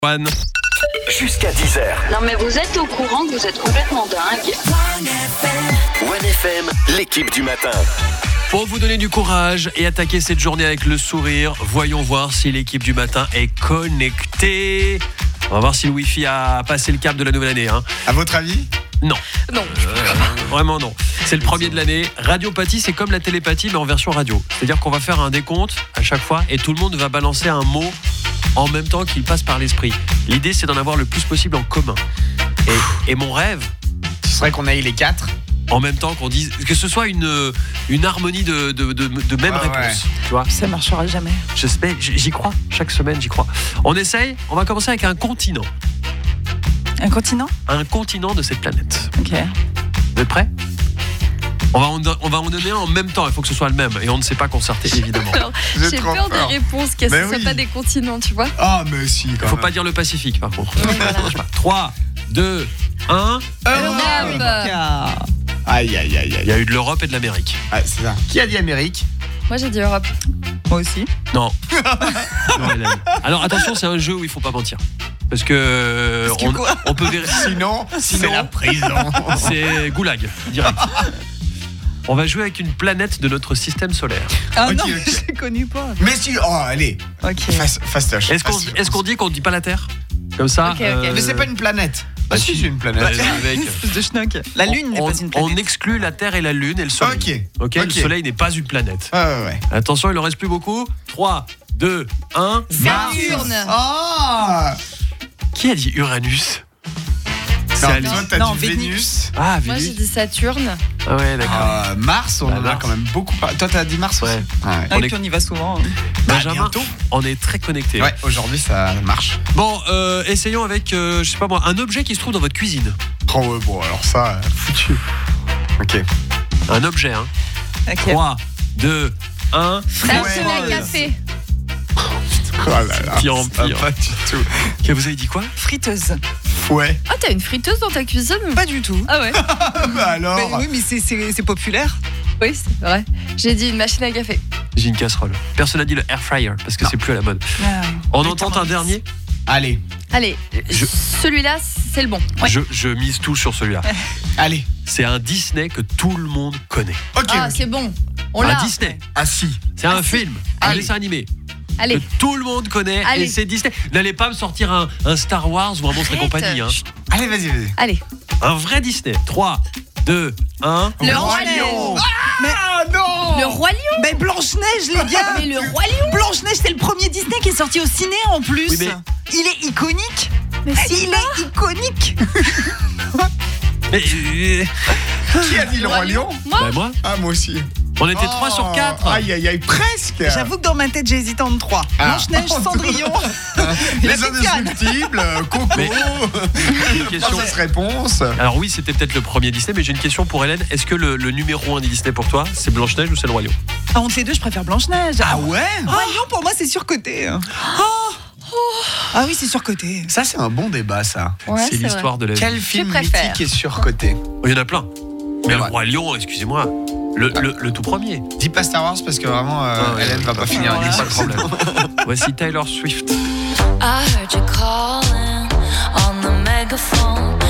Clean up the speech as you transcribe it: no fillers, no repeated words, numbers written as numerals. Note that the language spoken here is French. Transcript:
One. Jusqu'à 10h. Non mais vous êtes au courant que vous êtes complètement dingue. 1FM, l'équipe du matin. Pour vous donner du courage et attaquer cette journée avec le sourire, voyons voir si l'équipe du matin est connectée. On va voir si le Wi-Fi a passé le cap de la nouvelle année. À votre avis ? Non. Non. Vraiment non. C'est le premier de l'année. Radiopathie, c'est comme la télépathie, mais en version radio. C'est-à-dire qu'on va faire un décompte à chaque fois et tout le monde va balancer un mot en même temps qu'il passe par l'esprit. L'idée, c'est d'en avoir le plus possible en commun. Et mon rêve, Ce serait qu'on aille les 4. en même temps qu'on dise que ce soit une harmonie de même réponse. Ouais. Tu vois ? Ça marchera jamais. J'espère, j'y crois. Chaque semaine, j'y crois. On essaye. On va commencer avec un continent. Un continent ? Un continent de cette planète. Ok. Vous êtes prêts ? On va en donner un en même temps. Il faut que ce soit le même. Et on ne s'est pas concerté, évidemment. Alors, Vous êtes j'ai trop peur des fort. réponses, qu'elles Mais ne soient oui. pas des continents, tu vois. Ah, mais si, quand Il faut même. pas dire le Pacifique, par contre. Oui, voilà. 3, 2, 1. Europe. Aïe, aïe, aïe, Il aïe. y a eu de l'Europe et de l'Amérique. Ah, c'est ça. Qui a dit Amérique ? Moi j'ai dit Europe. Moi aussi. Non. Non, elle a dit. Alors attention, c'est un jeu où il faut pas mentir. Parce que, on peut vérifier. Sinon, c'est la prison. C'est goulag, direct. On va jouer avec une planète de notre système solaire. Ah Ok, non, ok. je les connais pas. Mais si, oh, allez. Ok. Fastoche. Est-ce qu'on dit qu'on ne dit pas la Terre ? Comme ça. Ok, ok. Mais c'est pas une planète. Bah, Ah, si, c'est une planète. mec. Espèce de schnock. La Lune n'est pas une planète. On exclut la Terre et la Lune et le Soleil. Ok. Le Soleil n'est pas une planète. Ouais. Attention, il ne reste plus beaucoup. 3, 2, 1. Saturne. Ah Qui a dit Uranus ? C'est Non, Alice. toi, t'as Non, dit Vénus. Ah, Moi j'ai Vénus. dit Saturne. Ah ouais, d'accord. Mars, on Bah, en a Mars. quand même beaucoup parlé. Toi, t'as dit Mars aussi Ouais. Ouais. Ah, et puis on y va souvent. Benjamin, bientôt. on est très connectés. Ouais, aujourd'hui, ça marche. Bon, essayons avec, je sais pas moi, un objet qui se trouve dans votre cuisine. Oh, ouais, bon, alors ça, foutu. Ok. Un objet, hein. Ok. 3, 2, 1. Machine à Ouais. café. Oh là là. Pire en ça pire. va Pas du tout. Que vous avez dit quoi ? Friteuse. Ouais. Ah t'as une friteuse dans ta cuisine ? Pas du tout. Ah ouais. Bah alors. Mais oui, mais c'est populaire. Oui c'est vrai. J'ai dit une machine à café. J'ai une casserole. Personne n'a dit le air fryer parce que c'est plus à la mode. Ah. On en tente un dernier ? Allez. Allez, Je- celui-là c'est le bon. Ouais. Je mise tout sur celui-là. Allez. C'est un Disney que tout le monde connaît. Ok. Ah ok. c'est bon. On Un l'a. Disney. Ah si. C'est un film, un Allez. dessin animé Allez. que tout le monde connaît Allez. et c'est Disney. N'allez pas me sortir un Star Wars ou un Monstre et Arrête. compagnie. Hein. Chut. Allez, vas-y. Allez. Un vrai Disney. 3, 2, 1. Le Roi Roi Lion. Lion. Ah non. Le Roi Lion. Mais Blanche-Neige, les gars. Mais le Roi Lion. Blanche-Neige, c'est le premier Disney qui est sorti au ciné en plus. Oui, mais- Il est iconique. Mais Il est iconique. Mais, Qui a dit le Roi Lion ? Moi. bah, moi, Ah, moi aussi. on était 3 sur 4. Aïe, aïe, aïe, presque. J'avoue que dans ma tête, j'ai hésité entre 3. Ah. Blanche-Neige, Cendrillon. Les La petite Diane. indestructibles, Coco. Mais- Une question. Princesse Réponse. Alors oui, c'était peut-être le premier Disney, mais j'ai une question pour Hélène. Est-ce que le numéro 1 des Disney pour toi, c'est Blanche-Neige ou c'est le Roi Lion ? Ah, entre les deux, je préfère Blanche-Neige. Ah ouais. Roi Lion, pour moi, c'est surcoté. Ah oui, c'est surcoté. Ça, c'est un bon débat, ça. Ouais, c'est vrai. l'histoire de la vie. Quel film préfère. mythique est surcoté ? Oh, il y en a plein. Mais le Ouais. Roi Lion, excusez-moi, le tout premier. Dis pas Star Wars parce que vraiment, ouais, Hélène va pas finir. Il n'y a pas de l'émission. problème. Voici Taylor Swift. I heard you calling on the megaphone.